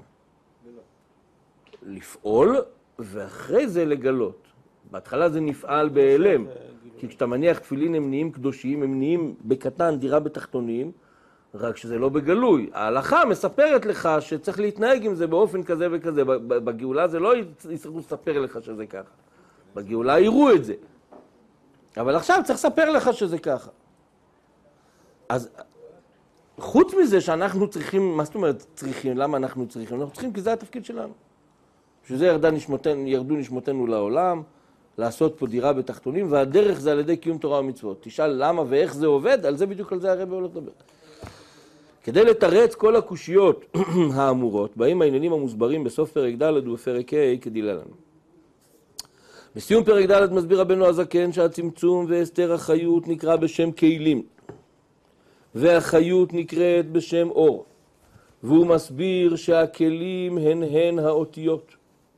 לפעול ואחרי זה לגלות. בהתחלה זה נפעל בהיעלם, כי כשאתה מניח תפילין הם נהיים קדושים, הם נהיים בקטן דירה בתחתונים, רק שזה לא בגלוי. ההלכה מספרת לך שצריך להתנהג עם זה באופן כזה וכזה. בגאולה זה לא יצטרכו לספר לך שזה ככה. בגאולה יראו את זה. אבל עכשיו צריך לספר לך שזה ככה. אז חוץ מזה שאנחנו צריכים, מה זאת אומרת צריכים? למה אנחנו צריכים? אנחנו צריכים כי זה התפקיד שלנו. שזה ירדו נשמותינו לעולם, לעשות פה דירה בתחתונים, והדרך זה על ידי קיום תורה ומצוות. תשאל למה ואיך זה עובד, על זה בדיוק על זה הרבי הולך לדבר. כדי לתרץ כל הקושיות האמורות, באים העניינים המוסברים בסוף פרק ד' ובפרק ה' כדלהלן. בסיום פרק ד' מסביר רבנו הזקן שהצמצום והסתר החיות נקרא בשם כלים. והחיות נקראת בשם אור. והוא מסביר שהכלים הן האותיות.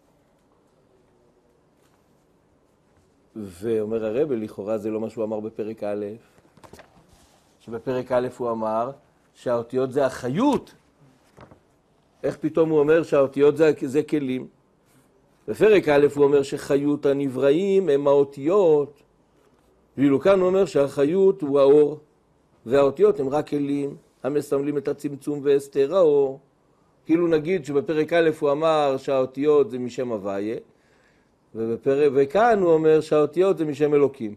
ואומר הרב, לכאורה זה לא מה שהוא אמר בפרק א', שבפרק א' הוא אמר שהאותיות זה החיות. איך פתאום הוא אומר שהאותיות זה כלים? בפרק א' הוא אומר שחיות הנבראים הם האותיות, ואילו כאן הוא אומר שהחיות הוא האור, והאותיות הם רק כלים המסמלים את הצמצום והסתר האור. כאילו נגיד שבפרק א' הוא אמר שהאותיות זה משם הוויה, וכאן הוא אומר שהאותיות זה משם אלוקים.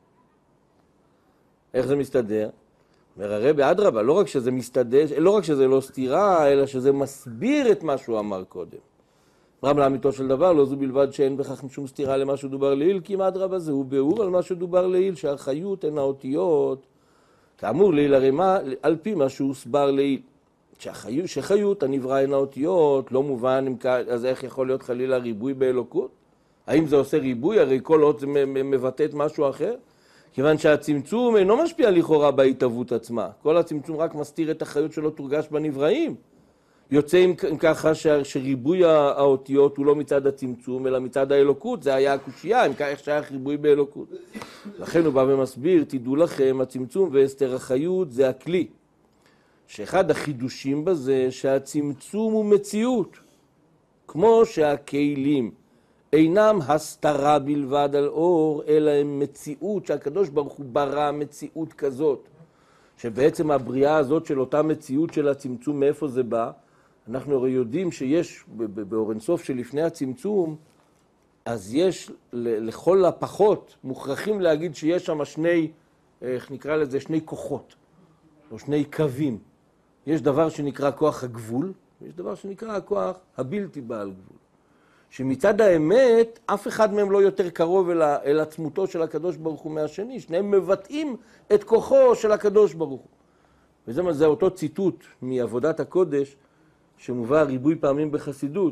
איך זה מסתדר? אומר הרב, אדרבה, לא רק שזה מסתדר, לא רק שזה לא סתירה, אלא שזה מסביר את מה שהוא אמר קודם. רב לאמיתו של דבר, לא זו בלבד שאין בכך משום סתירה למה שדובר לעיל, כי אדרבה זהו ביאור על מה שדובר לעיל, שהחיות הן האותיות, כאמור לעיל הרי מה, על פי מה שהוא סבר לעיל. שחיות הנברא הן האותיות, לא מובן, אז איך יכול להיות חלילה ריבוי באלוקות? האם זה עושה ריבוי? הרי כל אות זה מבטא את משהו אחר? כיוון שהצמצום אינו משפיע לכאורה בהתהוות עצמה. כל הצמצום רק מסתיר את החיות שלא תורגש בנבראים. יוצא אם ככה שריבוי האותיות הוא לא מצד הצמצום, אלא מצד האלוקות. זה היה הקושייה, אם כך שייך ריבוי באלוקות. לכן הוא בא ומסביר, תדעו לכם, הצמצום והסתר החיות זה הכלי. שאחד החידושים בזה שהצמצום הוא מציאות. כמו שהכלים אינם הסתרה בלבד על אור, אלא הם מציאות, שהקדוש ברוך הוא ברא מציאות כזאת. שבעצם הבריאה הזאת של אותה מציאות של הצמצום, מאיפה זה בא? אנחנו הרי יודעים שיש באור אינסוף שלפני הצמצום, אז יש לכל הפחות מוכרחים להגיד שיש שם שני, איך נקרא לזה, שני כוחות, או שני קווים. יש דבר שנקרא כוח הגבול, ויש דבר שנקרא הכוח הבלתי בעל גבול. שמצד האמת, אף אחד מהם לא יותר קרוב אל עצמותו של הקדוש ברוך הוא מהשני, שניהם מבטאים את כוחו של הקדוש ברוך הוא. וזה אותו ציטוט מעבודת הקודש, שמובא ריבוי פעמים בחסידות,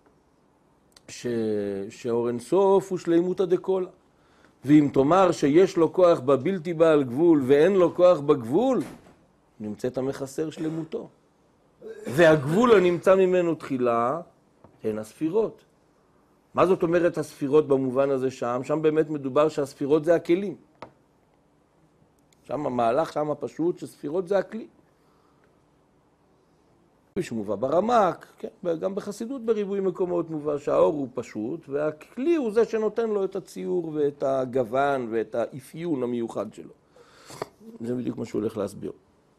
שאור אינסוף הוא שלימותא דקולא. ואם תאמר שיש לו כוח בבלתי בעל גבול ואין לו כוח בגבול, נמצאת המחסר שלמותו. והגבול הנמצא ממנו תחילה הן הספירות. מה זאת אומרת הספירות במובן הזה שם? שם באמת מדובר שהספירות זה הכלים. שם המהלך, שם הפשוט, שספירות זה הכלי. שמובא ברמ"ק, כן? גם בחסידות בריבוי מקומות מובא שהאור הוא פשוט, והכלי הוא זה שנותן לו את הציור ואת הגוון ואת האפיון המיוחד שלו. זה בדיוק מה שהוא הולך להסביר.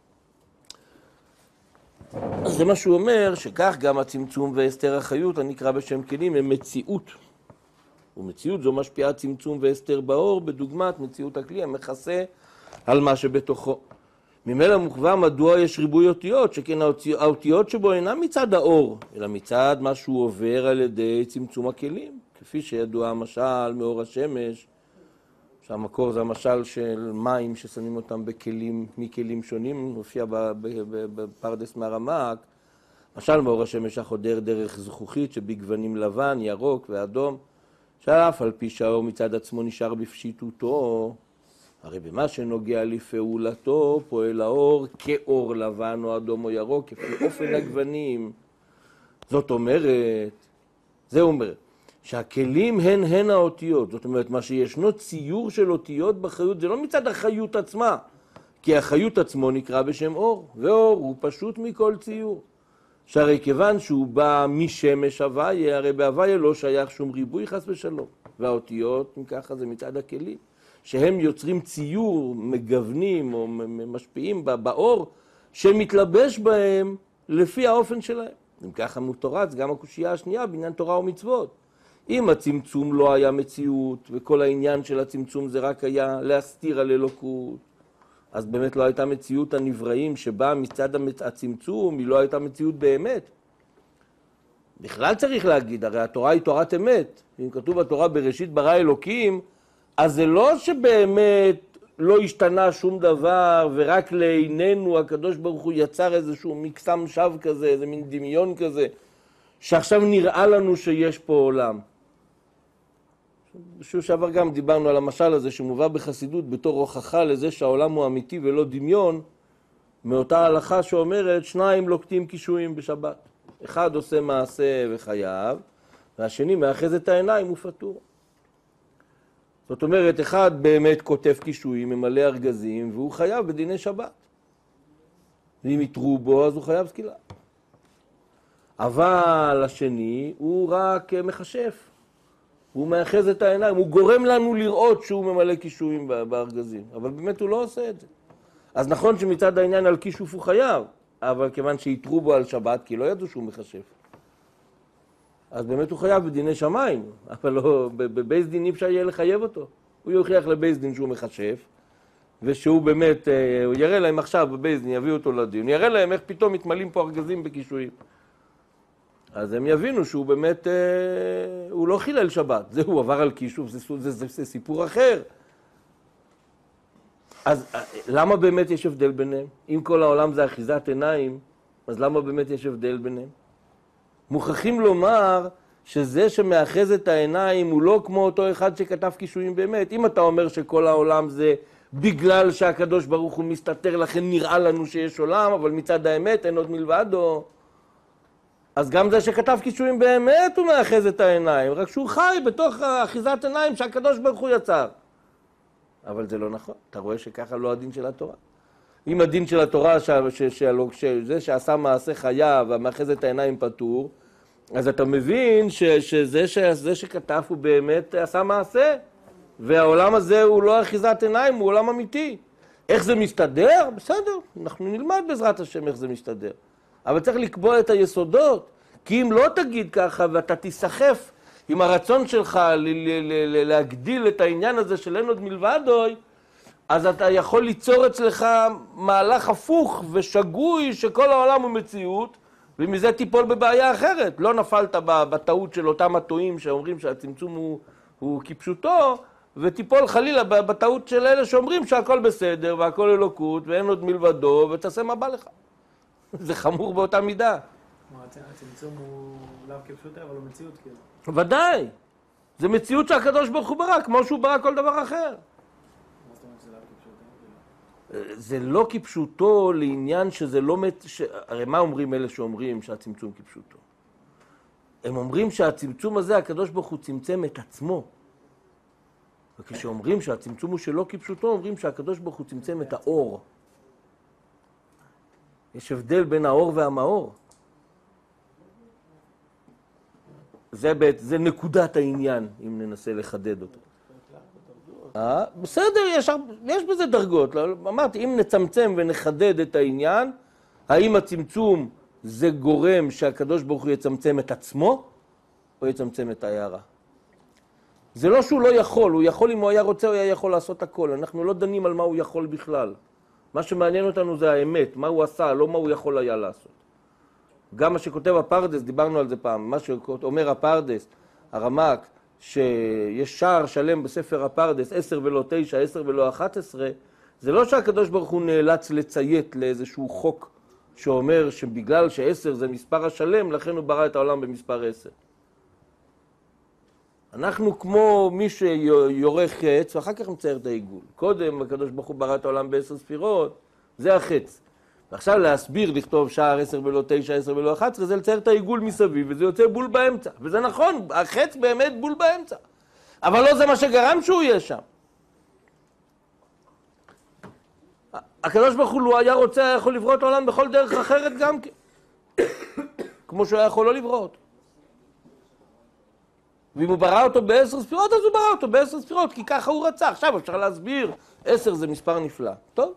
אז זה מה שהוא אומר, שכך גם הצמצום והסתר החיות הנקרא בשם כלים הם מציאות. ומציאות זו משפיעה צמצום והסתר באור, בדוגמת מציאות הכלי המכסה על מה שבתוכו. ממילא מוכבר מדוע יש ריבוי אותיות, שכן האותיות שבו אינם מצד האור, אלא מצד מה שהוא עובר על ידי צמצום הכלים. כפי שידוע המשל מאור השמש, שהמקור זה המשל של מים ששמים אותם בכלים, מכלים שונים, מופיע בפרדס מהרמ"ק. משל מאור השמש החודר דרך זכוכית שבגוונים לבן, ירוק ואדום, שאף על פי שהאור מצד עצמו נשאר בפשיטותו, הרי במה שנוגע לפעולתו פועל האור כאור לבן או אדום או ירוק, כפי אופן הגוונים. זאת אומרת, זה אומר, שהכלים הן האותיות. זאת אומרת, מה שישנו ציור של אותיות בחיות, זה לא מצד החיות עצמה, כי החיות עצמו נקרא בשם אור, ואור הוא פשוט מכל ציור. שהרי כיוון שהוא בא משמש הוויה, הרי בהוויה לא שייך שום ריבוי חס ושלום. והאותיות, אם ככה, זה מצד הכלים, שהם יוצרים ציור, מגוונים או משפיעים באור, שמתלבש בהם לפי האופן שלהם. אם ככה מותרץ גם הקושייה השנייה בעניין תורה ומצוות. אם הצמצום לא היה מציאות, וכל העניין של הצמצום זה רק היה להסתיר על אלוקות, אז באמת לא הייתה מציאות הנבראים שבאה מצד הצמצום, היא לא הייתה מציאות באמת. בכלל צריך להגיד, הרי התורה היא תורת אמת. אם כתוב בתורה בראשית ברא אלוקים, אז זה לא שבאמת לא השתנה שום דבר, ורק לעינינו הקדוש ברוך הוא יצר איזשהו מקסם שווא כזה, איזה מין דמיון כזה, שעכשיו נראה לנו שיש פה עולם. בשבוע שעבר גם דיברנו על המשל הזה שמובא בחסידות בתור הוכחה לזה שהעולם הוא אמיתי ולא דמיון, מאותה הלכה שאומרת שניים לוקטים קישואים בשבת. אחד עושה מעשה וחייב, והשני מאחז את העיניים ופטור. זאת אומרת, אחד באמת כותב קישואים, ממלא ארגזים, והוא חייב בדיני שבת. ואם יתרו בו, אז הוא חייב סקילה. אבל השני הוא רק מכשף. הוא מאחז את העיניים, הוא גורם לנו לראות שהוא ממלא קישואים בארגזים, אבל באמת הוא לא עושה את זה. אז נכון שמצד העניין על קישוף הוא חייב, אבל כיוון שיתרו בו על שבת, כי לא ידעו שהוא מכשף. אז באמת הוא חייב בדיני שמיים, אבל לא, בבייס דין אי אפשר יהיה לחייב אותו. הוא יוכיח לבייס דין שהוא מכשף, ושהוא באמת, הוא יראה להם עכשיו בבייס דין, יביא אותו לדין, הוא יראה להם איך פתאום מתמלאים פה ארגזים בקישואים. אז הם יבינו שהוא באמת, הוא לא חילל שבת, הוא עבר על קישוף, זה סיפור אחר. אז למה באמת יש הבדל ביניהם? אם כל העולם זה אחיזת עיניים, אז למה באמת יש הבדל ביניהם? מוכרחים לומר שזה שמאחז את העיניים הוא לא כמו אותו אחד שכתב קישואים באמת. אם אתה אומר שכל העולם זה בגלל שהקדוש ברוך הוא מסתתר, לכן נראה לנו שיש עולם, אבל מצד האמת אין עוד מלבדו. אז גם זה שכתב קישואים באמת הוא מאחז את העיניים, רק שהוא חי בתוך אחיזת עיניים שהקדוש ברוך הוא יצר. אבל זה לא נכון, אתה רואה שככה לא הדין של התורה. אם הדין של התורה שזה שעשה מעשה חייב והמאחז את העיניים פטור, אז אתה מבין שזה שכתב הוא באמת עשה מעשה, והעולם הזה הוא לא אחיזת עיניים, הוא עולם אמיתי. איך זה מסתדר? בסדר, אנחנו נלמד בעזרת השם איך זה מסתדר. אבל צריך לקבוע את היסודות, כי אם לא תגיד ככה ואתה תיסחף עם הרצון שלך להגדיל את העניין הזה של אין עוד מלבדוי, אז אתה יכול ליצור אצלך מהלך הפוך ושגוי שכל העולם הוא מציאות, ומזה תיפול בבעיה אחרת. לא נפלת בטעות של אותם הטועים שאומרים שהצמצום הוא כפשוטו, ותיפול חלילה בטעות של אלה שאומרים שהכל בסדר והכל אלוקות ואין עוד מלבדו ותעשה מה בא לך. זה חמור באותה מידה. הצמצום הוא לאו כפשוטו, אבל הוא מציאות כאילו. ודאי. זה מציאות שהקדוש ברוך הוא ברא, כמו שהוא ברא כל דבר אחר. זה לא כפשוטו לעניין שזה לא... הרי מה אומרים אלה שאומרים שהצמצום כפשוטו? הם אומרים שהצמצום הזה, הקדוש ברוך הוא צמצם את עצמו. וכשאומרים שהצמצום הוא שלא כפשוטו, אומרים שהקדוש ברוך הוא צמצם את האור. יש הבדל בין האור והמאור. זה נקודת העניין, אם ננסה לחדד אותו. בסדר, יש בזה דרגות. אמרתי, אם נצמצם ונחדד את העניין, האם הצמצום זה גורם שהקדוש ברוך הוא יצמצם את עצמו, או יצמצם את העיירה? זה לא שהוא לא יכול, הוא יכול אם הוא היה רוצה, הוא היה יכול לעשות הכל. אנחנו לא דנים על מה הוא יכול בכלל. מה שמעניין אותנו זה האמת, מה הוא עשה, לא מה הוא יכול היה לעשות. גם מה שכותב הפרדס, דיברנו על זה פעם, מה שאומר הפרדס, הרמ"ק, שיש שער שלם בספר הפרדס, 10 ולא 9, 10 ולא 11, זה לא שהקדוש ברוך הוא נאלץ לציית לאיזשהו חוק שאומר שבגלל ש10 זה מספר השלם, לכן הוא ברא את העולם במספר 10. אנחנו כמו מי שיורה חץ ואחר כך מצייר את העיגול. קודם הקדוש ברוך הוא ברא את העולם ב10 ספירות, זה החץ. ועכשיו להסביר, לכתוב שער 10 ולא 9, 10 ולא 11, זה לצייר את העיגול מסביב, וזה יוצא בול באמצע. וזה נכון, החץ באמת בול באמצע. אבל לא זה מה שגרם שהוא יהיה שם. הקדוש ברוך הוא היה רוצה, היה יכול לברוא את העולם בכל דרך אחרת גם כן. כמו שהוא היה יכול לא לברוא אותו. ואם הוא ברא אותו ב10 ספירות, אז הוא ברא אותו ב10 ספירות, כי ככה הוא רצה. עכשיו אפשר להסביר, 10 זה מספר נפלא. טוב?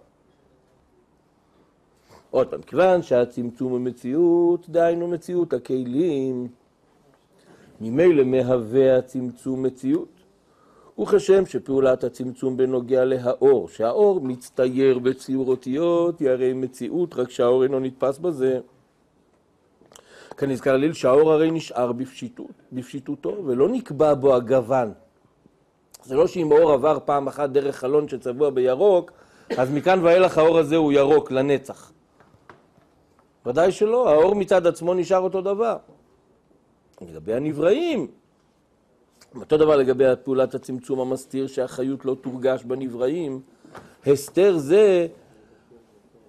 עוד פעם, כיוון שהצמצום המציאות, דהיינו מציאות הכלים, ממילא מהווה הצמצום מציאות. וכשם שפעולת הצמצום בנוגע להאור, שהאור מצטייר בציור אותיות, היא הרי מציאות, רק שהאור אינו נתפס בזה. כנזכר ליל שהאור הרי נשאר בפשיטותו, ולא נקבע בו הגוון. זה לא שאם האור עבר פעם אחת דרך חלון שצבוע בירוק, אז מכאן ואילך האור הזה הוא ירוק לנצח. ודאי שלא, האור מצד עצמו נשאר אותו דבר. לגבי הנבראים, אותו דבר לגבי פעולת הצמצום המסתיר שהחיות לא תורגש בנבראים, הסתר זה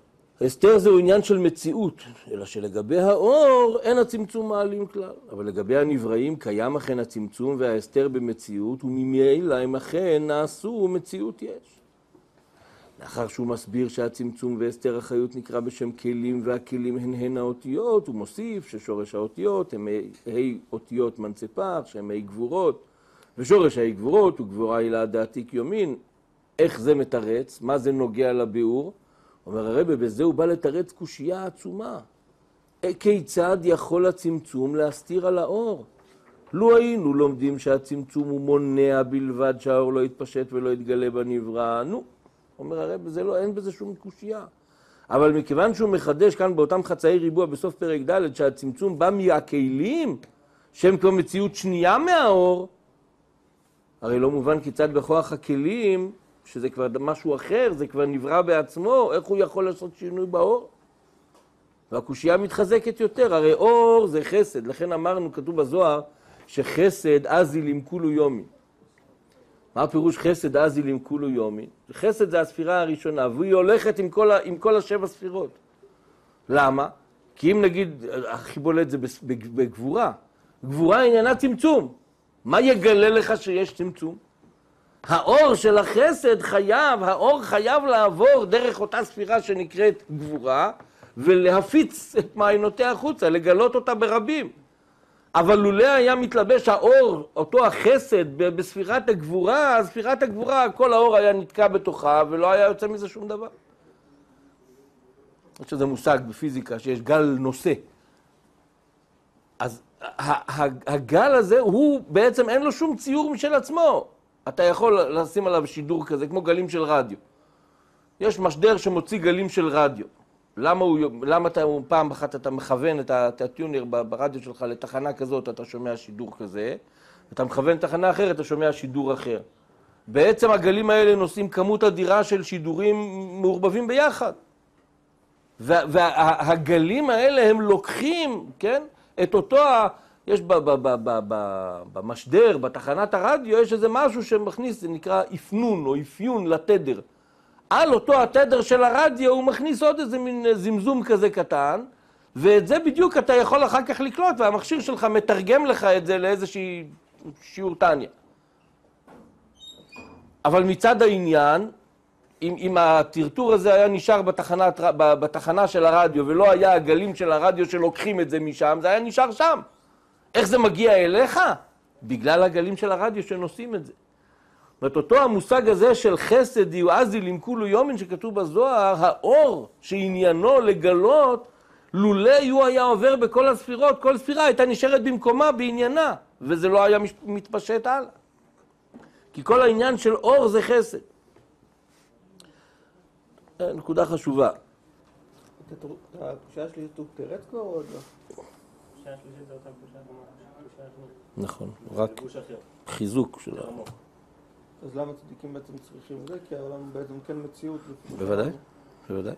הסתר זהו עניין של מציאות, אלא שלגבי האור אין הצמצום מעלים כלל. אבל לגבי הנבראים קיים אכן הצמצום וההסתר במציאות, וממילא אם אכן נעשו מציאות יש. לאחר שהוא מסביר שהצמצום והסתר החיות נקרא בשם כלים, והכלים הן האותיות, הוא מוסיף ששורש האותיות הם אותיות מנצפח, שהם גבורות, ושורש גבורות הוא גבורה הילה דעתיק יומין. איך זה מתרץ? מה זה נוגע לביאור? אומר הרב, בזה הוא בא לתרץ קושייה עצומה. כיצד יכול הצמצום להסתיר על האור? לו היינו לומדים שהצמצום הוא מונע בלבד שהאור לא יתפשט ולא יתגלה בנברא, נו. אומר הרב, אין בזה שום קושייה. אבל מכיוון שהוא מחדש כאן באותם חצאי ריבוע בסוף פרק ד' שהצמצום בא מהכלים, שהם כבר מציאות שנייה מהאור, הרי לא מובן כיצד בכוח הכלים, שזה כבר משהו אחר, זה כבר נברא בעצמו, איך הוא יכול לעשות שינוי באור? והקושייה מתחזקת יותר, הרי אור זה חסד, לכן אמרנו, כתוב בזוהר, שחסד אזילים כולו יומי. מה הפירוש חסד אזילים כולו יומי? חסד זה הספירה הראשונה, והיא הולכת עם כל השבע ספירות. למה? כי אם נגיד, הכי בולט זה בגבורה, גבורה עניינה צמצום. מה יגלה לך שיש צמצום? האור של החסד האור חייב לעבור דרך אותה ספירה שנקראת גבורה, ולהפיץ את מעיינותיה החוצה, לגלות אותה ברבים. אבל לולא היה מתלבש האור, אותו החסד בספירת הגבורה, אז ספירת הגבורה, כל האור היה נתקע בתוכה, ולא היה יוצא מזה שום דבר. יש איזה מושג בפיזיקה שיש גל נושא. אז הגל הזה הוא בעצם אין לו שום ציור משל עצמו. אתה יכול לשים עליו שידור כזה, כמו גלים של רדיו. יש משדר שמוציא גלים של רדיו. למה פעם אחת אתה מכוון את הטיונר ברדיו שלך לתחנה כזאת, אתה שומע שידור כזה, אתה מכוון תחנה אחרת, אתה שומע שידור אחר. בעצם הגלים האלה נושאים כמות אדירה של שידורים מעורבבים ביחד. והגלים האלה הם לוקחים, כן? את אותו, יש במשדר, בתחנת הרדיו, יש איזה משהו שמכניס, זה נקרא אפנון או אפיון לתדר. על אותו התדר של הרדיו הוא מכניס עוד איזה מין זמזום כזה קטן, ואת זה בדיוק אתה יכול אחר כך לקלוט, והמכשיר שלך מתרגם לך את זה לאיזושהי שיעור טניה. אבל מצד העניין, אם הטרטור הזה היה נשאר בתחנה של הרדיו, ולא היה הגלים של הרדיו שלוקחים את זה משם, זה היה נשאר שם. איך זה מגיע אליך? בגלל הגלים של הרדיו שנושאים את זה. זאת אותו המושג הזה של חסד יואזילים כולו יומין שכתוב בזוהר, האור שעניינו לגלות, לולא הוא היה עובר בכל הספירות, כל ספירה הייתה נשארת במקומה בעניינה, וזה לא היה מתפשט הלאה. כי כל העניין של אור זה חסד. נקודה חשובה. הקושייה שלי הוא פירט כבר או עוד לא? הקושייה השלישית זה אותה קושייה כמו נכון, רק חיזוק של האור. אז למה צדיקים בעצם צריכים את זה? כי העולם בעצם כן מציאות. בוודאי, בוודאי.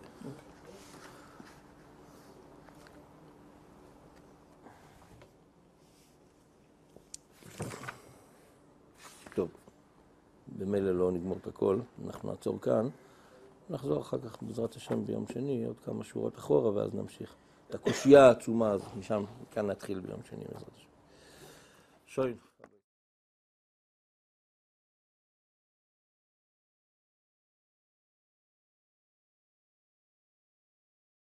טוב, במילא לא נגמור את הכל, אנחנו נעצור כאן, נחזור אחר כך בעזרת השם ביום שני, עוד כמה שורות אחורה, ואז נמשיך. את הקושייה העצומה הזאת, משם, כאן נתחיל ביום שני בעזרת השם. שוין.